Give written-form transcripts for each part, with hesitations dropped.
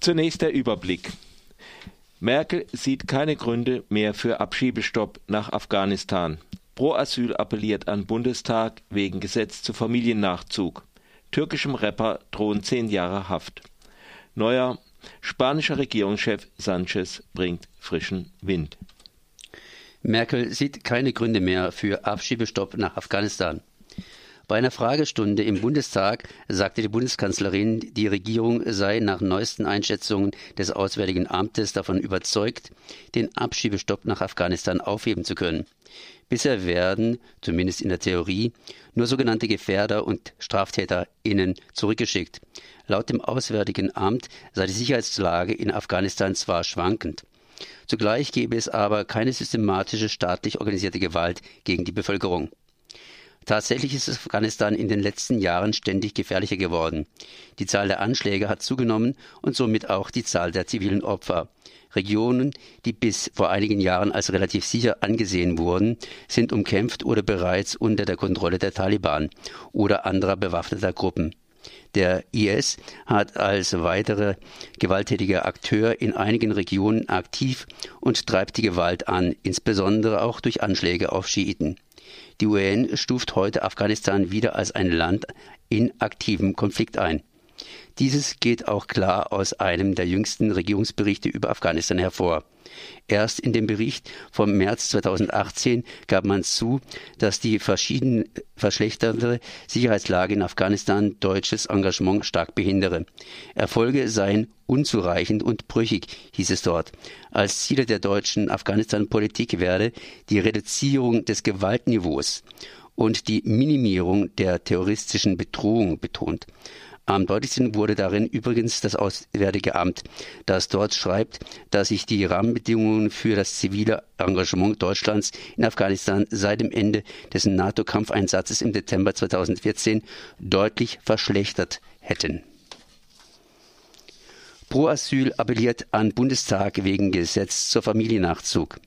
Zunächst der Überblick. Merkel sieht keine Gründe mehr für Abschiebestopp nach Afghanistan. Pro Asyl appelliert an Bundestag wegen Gesetz zu Familiennachzug. Türkischem Rapper drohen 10 Jahre Haft. Neuer spanischer Regierungschef Sánchez bringt frischen Wind. Merkel sieht keine Gründe mehr für Abschiebestopp nach Afghanistan. Bei einer Fragestunde im Bundestag sagte die Bundeskanzlerin, die Regierung sei nach neuesten Einschätzungen des Auswärtigen Amtes davon überzeugt, den Abschiebestopp nach Afghanistan aufheben zu können. Bisher werden, zumindest in der Theorie, nur sogenannte Gefährder und StraftäterInnen zurückgeschickt. Laut dem Auswärtigen Amt sei die Sicherheitslage in Afghanistan zwar schwankend. Zugleich gebe es aber keine systematische staatlich organisierte Gewalt gegen die Bevölkerung. Tatsächlich ist Afghanistan in den letzten Jahren ständig gefährlicher geworden. Die Zahl der Anschläge hat zugenommen und somit auch die Zahl der zivilen Opfer. Regionen, die bis vor einigen Jahren als relativ sicher angesehen wurden, sind umkämpft oder bereits unter der Kontrolle der Taliban oder anderer bewaffneter Gruppen. Der IS hat als weiterer gewalttätiger Akteur in einigen Regionen aktiv und treibt die Gewalt an, insbesondere auch durch Anschläge auf Schiiten. Die UN stuft heute Afghanistan wieder als ein Land in aktivem Konflikt ein. Dieses geht auch klar aus einem der jüngsten Regierungsberichte über Afghanistan hervor. Erst in dem Bericht vom März 2018 gab man zu, dass die verschlechterte Sicherheitslage in Afghanistan deutsches Engagement stark behindere. Erfolge seien unzureichend und brüchig, hieß es dort. Als Ziele der deutschen Afghanistan-Politik werde die Reduzierung des Gewaltniveaus und die Minimierung der terroristischen Bedrohung betont. Am deutlichsten wurde darin übrigens das Auswärtige Amt, das dort schreibt, dass sich die Rahmenbedingungen für das zivile Engagement Deutschlands in Afghanistan seit dem Ende des NATO-Kampfeinsatzes im Dezember 2014 deutlich verschlechtert hätten. Pro Asyl appelliert an Bundestag wegen Gesetz zur Familiennachzug.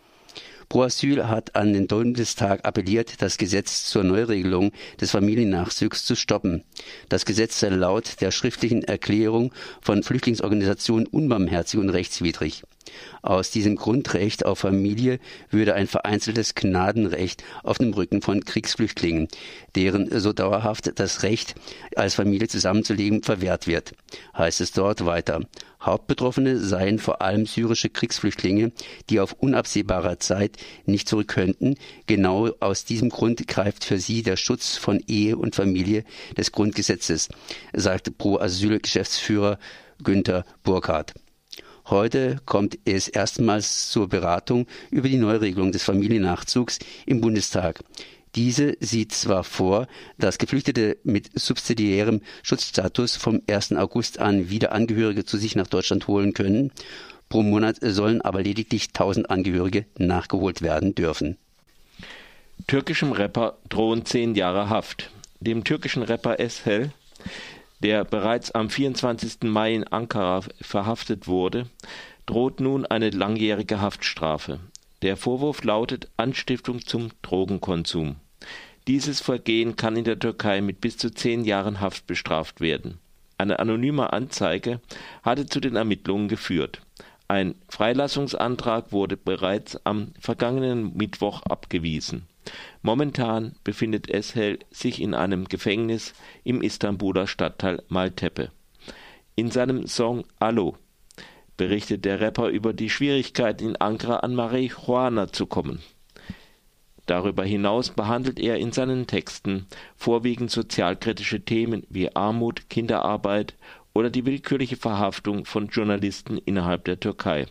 Pro Asyl hat an den Bundestag appelliert, das Gesetz zur Neuregelung des Familiennachzugs zu stoppen. Das Gesetz sei laut der schriftlichen Erklärung von Flüchtlingsorganisationen unbarmherzig und rechtswidrig. Aus diesem Grundrecht auf Familie würde ein vereinzeltes Gnadenrecht auf dem Rücken von Kriegsflüchtlingen, deren so dauerhaft das Recht, als Familie zusammenzuleben, verwehrt wird, heißt es dort weiter. Hauptbetroffene seien vor allem syrische Kriegsflüchtlinge, die auf unabsehbarer Zeit nicht zurück könnten. Genau aus diesem Grund greift für sie der Schutz von Ehe und Familie des Grundgesetzes, sagte Pro-Asyl-Geschäftsführer Günther Burkhardt. Heute kommt es erstmals zur Beratung über die Neuregelung des Familiennachzugs im Bundestag. Diese sieht zwar vor, dass Geflüchtete mit subsidiärem Schutzstatus vom 1. August an wieder Angehörige zu sich nach Deutschland holen können. Pro Monat sollen aber lediglich 1000 Angehörige nachgeholt werden dürfen. Türkischem Rapper drohen 10 Jahre Haft. Dem türkischen Rapper Eshel, der bereits am 24. Mai in Ankara verhaftet wurde, droht nun eine langjährige Haftstrafe. Der Vorwurf lautet Anstiftung zum Drogenkonsum. Dieses Vergehen kann in der Türkei mit bis zu 10 Jahren Haft bestraft werden. Eine anonyme Anzeige hatte zu den Ermittlungen geführt. Ein Freilassungsantrag wurde bereits am vergangenen Mittwoch abgewiesen. Momentan befindet Eshel sich in einem Gefängnis im Istanbuler Stadtteil Maltepe. In seinem Song Alo berichtet der Rapper über die Schwierigkeit, in Ankara an Marihuana zu kommen. Darüber hinaus behandelt er in seinen Texten vorwiegend sozialkritische Themen wie Armut, Kinderarbeit oder die willkürliche Verhaftung von Journalisten innerhalb der Türkei.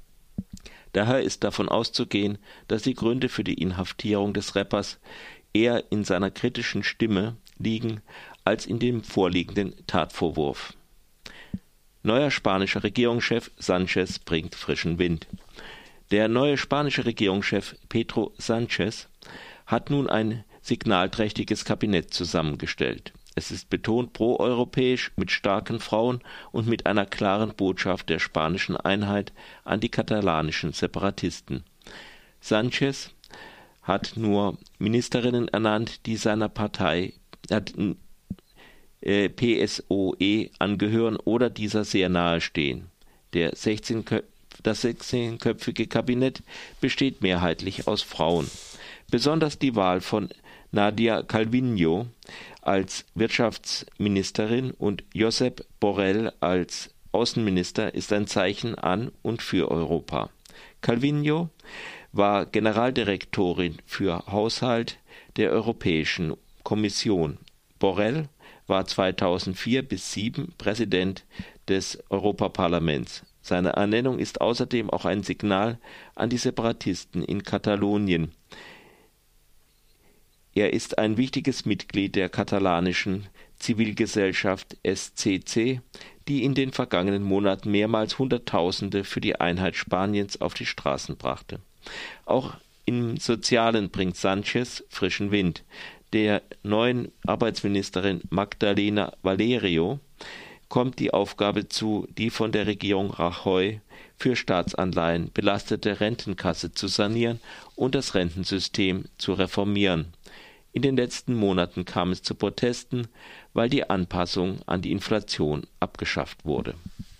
Daher ist davon auszugehen, dass die Gründe für die Inhaftierung des Rappers eher in seiner kritischen Stimme liegen als in dem vorliegenden Tatvorwurf. Neuer spanischer Regierungschef Sánchez bringt frischen Wind. Der neue spanische Regierungschef Pedro Sánchez hat nun ein signalträchtiges Kabinett zusammengestellt. Es ist betont proeuropäisch, mit starken Frauen und mit einer klaren Botschaft der spanischen Einheit an die katalanischen Separatisten. Sánchez hat nur Ministerinnen ernannt, die seiner Partei PSOE angehören oder dieser sehr nahe stehen. Das 16-köpfige Kabinett besteht mehrheitlich aus Frauen. Besonders die Wahl von Nadia Calviño als Wirtschaftsministerin und Josep Borrell als Außenminister ist ein Zeichen an und für Europa. Calviño war Generaldirektorin für Haushalt der Europäischen Kommission. Borrell war 2004 bis 2007 Präsident des Europaparlaments. Seine Ernennung ist außerdem auch ein Signal an die Separatisten in Katalonien. Er ist ein wichtiges Mitglied der katalanischen Zivilgesellschaft SCC, die in den vergangenen Monaten mehrmals Hunderttausende für die Einheit Spaniens auf die Straßen brachte. Auch im Sozialen bringt Sánchez frischen Wind. Der neuen Arbeitsministerin Magdalena Valerio kommt die Aufgabe zu, die von der Regierung Rajoy für Staatsanleihen belastete Rentenkasse zu sanieren und das Rentensystem zu reformieren. In den letzten Monaten kam es zu Protesten, weil die Anpassung an die Inflation abgeschafft wurde.